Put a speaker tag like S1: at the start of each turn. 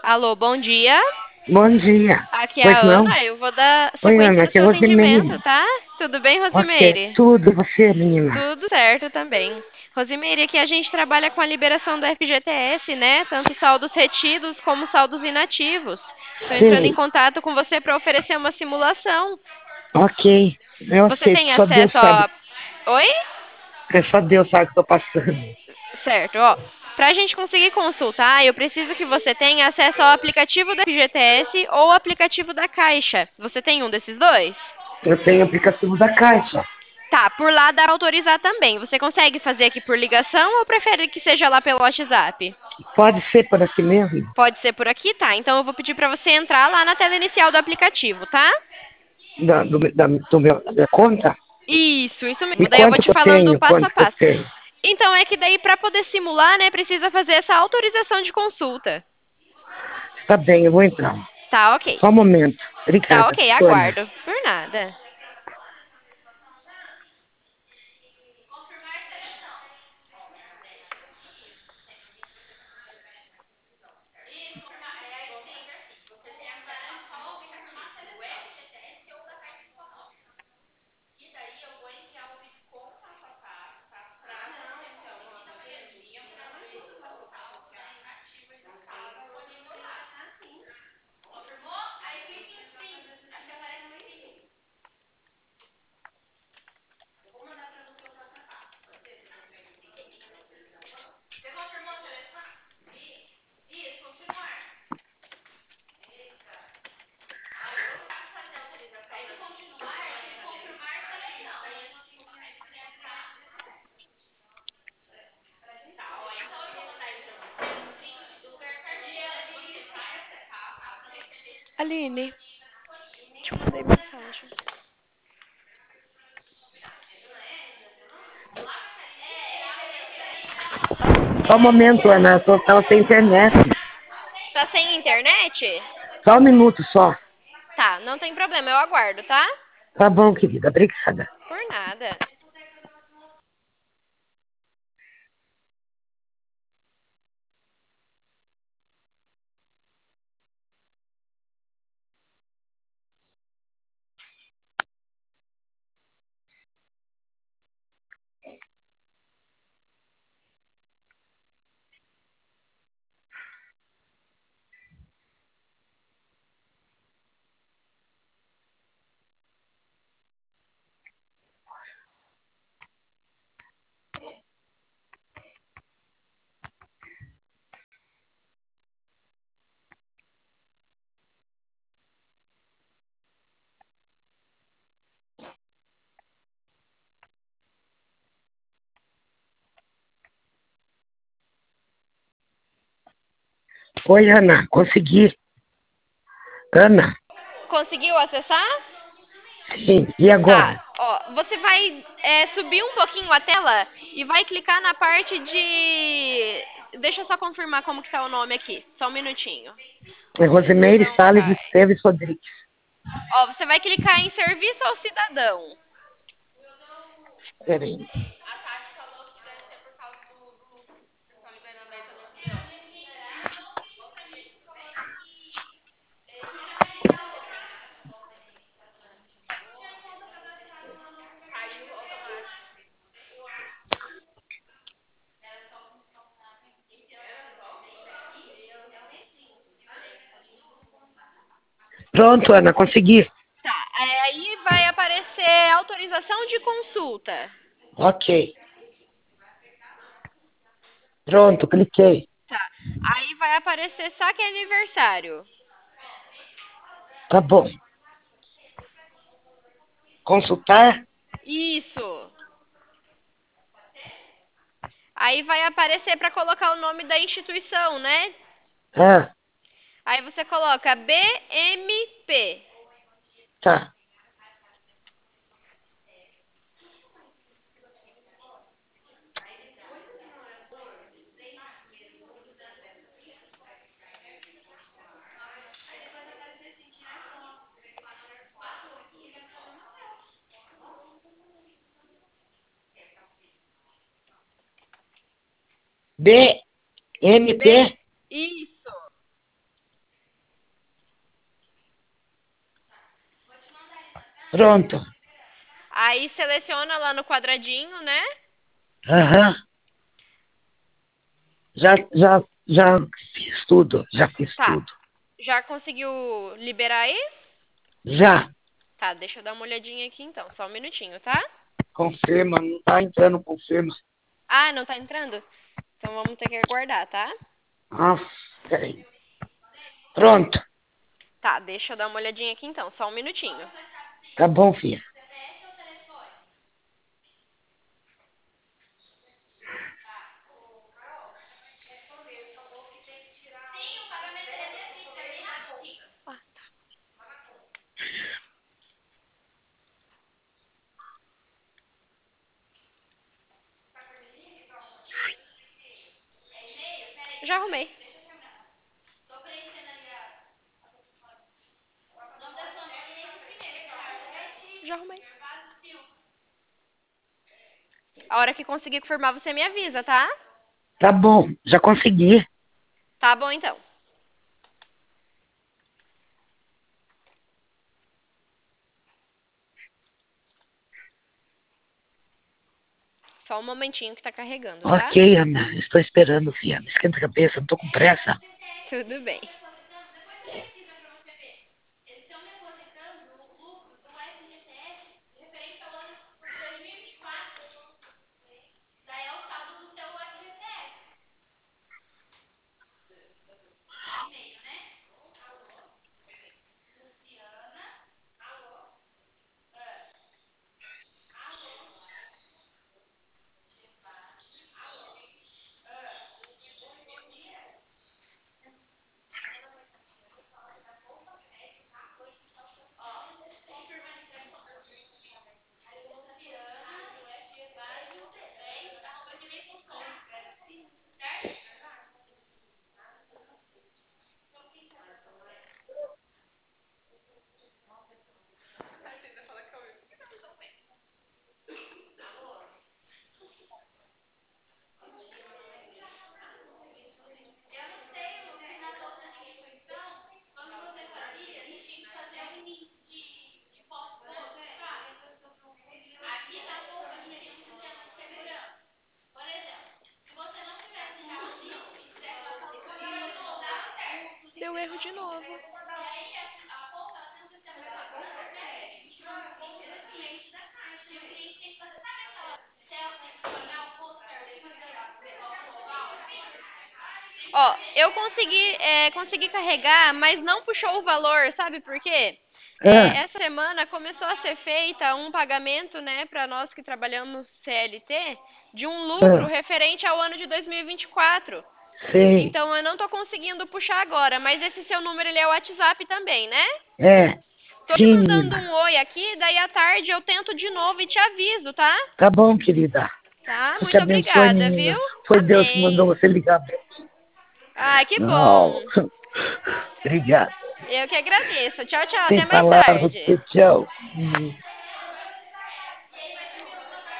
S1: Alô, bom dia.
S2: Bom dia.
S1: Aqui é
S2: Pois
S1: a
S2: não?
S1: Ana. Eu vou dar
S2: Oi,
S1: sequência
S2: Ana,
S1: no
S2: aqui é
S1: seu atendimento,
S2: Rosimeire.
S1: tá? Tudo bem,
S2: Ok,
S1: Rosimeire?
S2: tudo você, menina.
S1: Tudo certo também. Rosimeire, aqui a gente trabalha com a liberação do FGTS, né? Tanto saldos retidos como saldos inativos. Estou entrando em
S2: Sei,
S1: contato com você para oferecer uma simulação.
S2: ok. Eu
S1: Você
S2: aceito,
S1: tem
S2: só Deus
S1: acesso
S2: sabe.
S1: a. Oi?
S2: É só Deus sabe o que eu tô passando.
S1: Certo, ó. Para a gente conseguir consultar, eu preciso que você tenha acesso ao aplicativo da FGTS ou ao aplicativo da Caixa. Você tem um desses dois?
S2: Eu tenho aplicativo da Caixa.
S1: Tá, por lá dá pra autorizar também. Você consegue fazer aqui por ligação ou prefere que seja lá pelo WhatsApp?
S2: Pode ser por aqui mesmo?
S1: Pode ser por aqui, tá? Então eu vou pedir pra você entrar lá na tela inicial do aplicativo, tá?
S2: Da minha conta?
S1: Isso
S2: E
S1: mesmo. Daí eu vou
S2: quanto
S1: te
S2: que eu
S1: falando
S2: tenho?
S1: passo a
S2: Quanto que eu
S1: passo.
S2: tenho?
S1: Então é que daí pra poder simular, né, precisa fazer essa autorização de consulta.
S2: Está bem, eu vou entrar.
S1: Tá, ok.
S2: Só um momento.
S1: Tá,
S2: Obrigada,
S1: ok,
S2: Ana.
S1: aguardo. Por nada. Aline, te mandei mensagem.
S2: Só um momento, Ana. Tava sem internet.
S1: Tá sem internet?
S2: Só um minuto só.
S1: Tá, não tem problema, eu aguardo, tá?
S2: Tá bom, querida. Obrigada.
S1: Por nada.
S2: Oi, Ana. Consegui. Ana?
S1: Conseguiu acessar?
S2: Sim. E
S1: Tá,
S2: agora?
S1: ó, você vai subir um pouquinho a tela e vai clicar na parte de. Deixa eu só confirmar como que tá o nome aqui, só um minutinho.
S2: É Rosimeire
S1: Não
S2: Salles
S1: cai.
S2: Esteves Rodrigues.
S1: Ó, você vai clicar em Serviço ao Cidadão.
S2: Peraí. Pronto, Ana, consegui.
S1: Tá, aí vai aparecer autorização de consulta.
S2: Ok. Pronto, cliquei.
S1: Tá, aí vai aparecer saque aniversário.
S2: Tá bom. Consultar?
S1: Isso. Aí vai aparecer para colocar o nome da instituição, né?
S2: Ah,
S1: Aí você coloca BMP.
S2: tá.
S1: B.
S2: BMP?
S1: Isso.
S2: Pronto.
S1: Aí seleciona lá no quadradinho, né?
S2: Aham. Já fiz tudo. Já fiz
S1: Tá.
S2: tudo.
S1: Já conseguiu liberar aí?
S2: Já.
S1: Tá, deixa eu dar uma olhadinha aqui então. Só um minutinho, tá?
S2: Confirma. Não tá entrando, confirma.
S1: Ah, não tá entrando? Então vamos ter que aguardar, tá?
S2: Nossa, peraí. Pronto.
S1: Tá, deixa eu dar uma olhadinha aqui então. Só um minutinho.
S2: Tá bom, filha.
S1: Ah, já arrumei. Já arrumei. A hora que conseguir confirmar, você me avisa, tá?
S2: Tá bom. Já consegui.
S1: Tá bom então. Só um momentinho que tá carregando, tá?
S2: Ok, Ana. Estou esperando, filha. Não esquenta a cabeça. Não tô com pressa.
S1: Tudo bem. Deu erro de novo. Ó, eu consegui carregar, mas não puxou o valor, sabe por quê?
S2: Ah,
S1: Essa semana começou a ser feita um pagamento, né, para nós que trabalhamos CLT, de um lucro
S2: ah,
S1: referente ao ano de 2024.
S2: sei.
S1: Então eu não tô conseguindo puxar agora, mas esse seu número ele é o WhatsApp também, né?
S2: É.
S1: Tô te
S2: Sim,
S1: mandando
S2: menina.
S1: um oi aqui, daí à tarde eu tento de novo e te aviso, tá?
S2: Tá bom, querida.
S1: Tá?
S2: Deus te
S1: Muito
S2: abençoe,
S1: obrigada, viu?
S2: menina. Foi Deus que mandou
S1: Amém.
S2: você ligar pra mim.
S1: Ai, que
S2: Não.
S1: bom.
S2: Obrigado.
S1: Eu que agradeço. Tchau, tchau.
S2: Sem
S1: Até mais
S2: palavras.
S1: tarde.
S2: Tchau.